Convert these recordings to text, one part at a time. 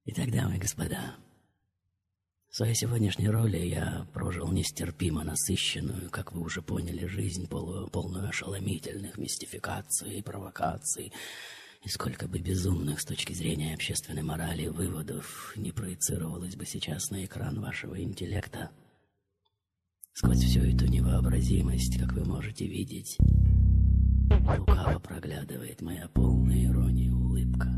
Итак, дамы и господа, в своей сегодняшней роли я прожил нестерпимо насыщенную, как вы уже поняли, жизнь, полную ошеломительных мистификаций и провокаций. И сколько бы безумных с точки зрения общественной морали выводов не проецировалось бы сейчас на экран вашего интеллекта, сквозь всю эту невообразимость, как вы можете видеть, лукаво проглядывает моя полная ирония улыбка.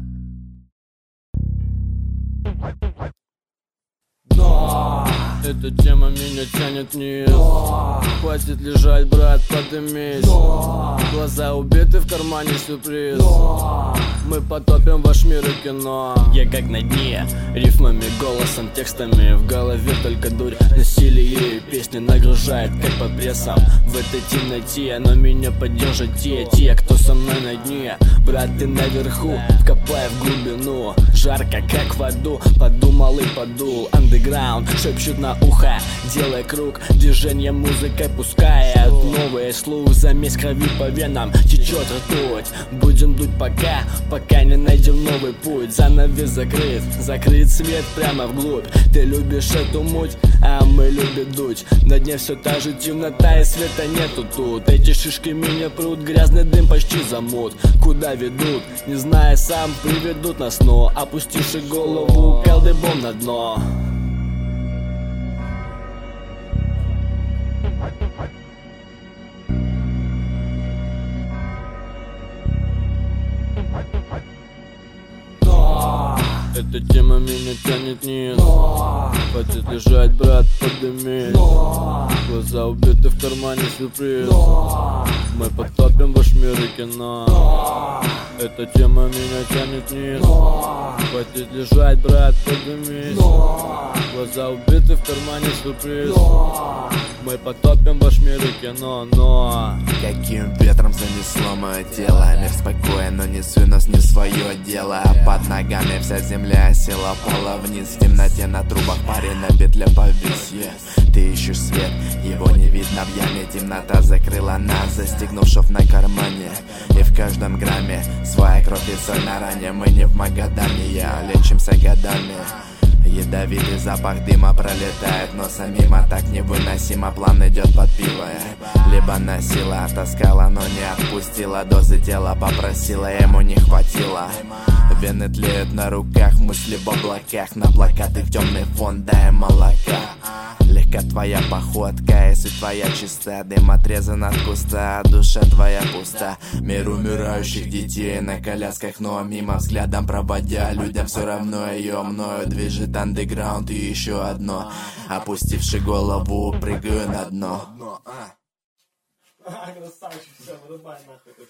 Эта тема меня тянет вниз. Хватит лежать, брат, подымись. Глаза убиты, в кармане сюрприз. Мы потопим ваш мир и кино. Я как на дне, рифмами, голосом, текстами. В голове только дурь, насилие и песни нагружает, как по прессам. В этой темноте, но меня поддержат те, кто со мной на дне. Брат, ты наверху, вкопай в глубину. Жарко, как в аду, подумал и подул. Андеграунд шепчут на ухо, делай круг, движение музыкой пускает новый слух. Замесь крови по венам течет ртуть. Будем дуть пока не найдем новый путь. Занавес закрыт свет прямо вглубь. Ты любишь эту муть, а мы любим дуть. На дне все та же темнота и света нету тут. Эти шишки меня прут, грязный дым почти замут. Куда ведут, не зная сам, приведут нас, но опустивши голову колдыбом на дно. Эта тема меня тянет вниз. Хватит лежать, брат, подымись. Глаза убиты, в кармане сюрприз. Мы потопим ваш мир и кино. Эта тема меня тянет вниз. Хватит лежать, брат, подымись. Глаза убиты, в кармане сюрприз. Мы потопим ваш мир и кино, но каким ветром занесло мое тело. Мир спокоен, но несу нас не свое дело. Под ногами вся земля села пола вниз. В темноте на трубах парень на петле повис. Ты ищешь свет, его не видно в яме. Темнота закрыла нас, застегнув шов на кармане. И в каждом грамме своя кровь и соль на ране. Мы не в Магадане, лечимся годами. Ядовитый запах дыма пролетает носом мимо. Так невыносимо, план идет под пиво. Либо носила, таскала, но не отпустила. Дозы тела попросила, ему не хватило. Вены тлеют на руках, мысли в облаках. На плакаты в темный фон, дай молока. Легка твоя походка, если твоя чиста. Дым отрезан от куста, душа твоя пуста. Мир умирающих детей на колясках, но мимо взглядом проводя. Людям все равно ее мною движет андеграунд. И еще одно, опустивши голову, прыгаю на дно. красавчик, все, вырубай нахуй.